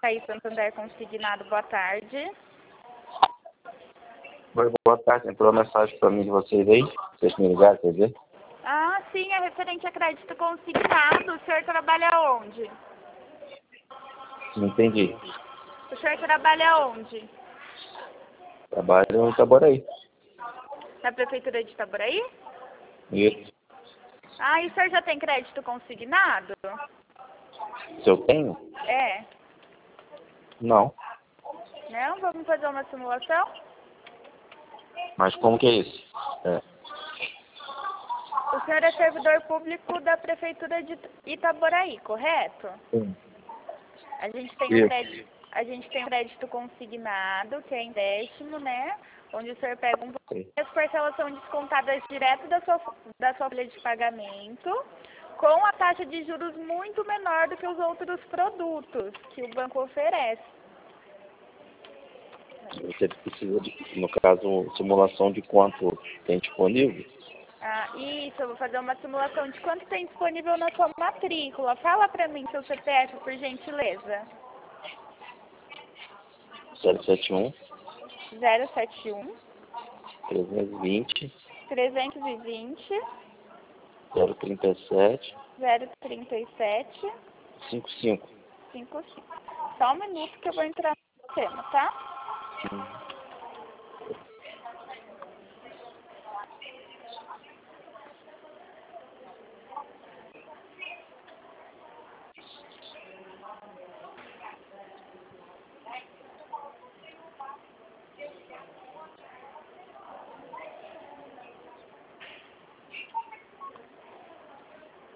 Itaí Santander Consignado, boa tarde. Oi, boa tarde. Entrou uma mensagem para mim de vocês aí. Vocês me ligaram, quer dizer? Ah, sim, é referente a crédito consignado. O senhor trabalha onde? Não entendi. O senhor trabalha onde? Trabalho em Itaboraí. Na prefeitura de Itaboraí? Isso. Ah, e o senhor já tem crédito consignado? Se eu tenho? É. Não. Não? Vamos fazer uma simulação? Mas como que é isso? O senhor é servidor público da prefeitura de Itaboraí, correto? Sim. A gente tem um crédito consignado, que é empréstimo, né? Onde o senhor pega um Sim. as parcelas são descontadas direto da sua folha de pagamento, com a taxa de juros muito menor do que os outros produtos que o banco oferece. Você precisa de, no caso, simulação de quanto tem disponível? Ah, isso, eu vou fazer uma simulação de quanto tem disponível na sua matrícula. Fala pra mim seu CPF, por gentileza. 071 071 320 320 037 037 55. 55. Só um minuto que eu vou entrar no sistema, tá?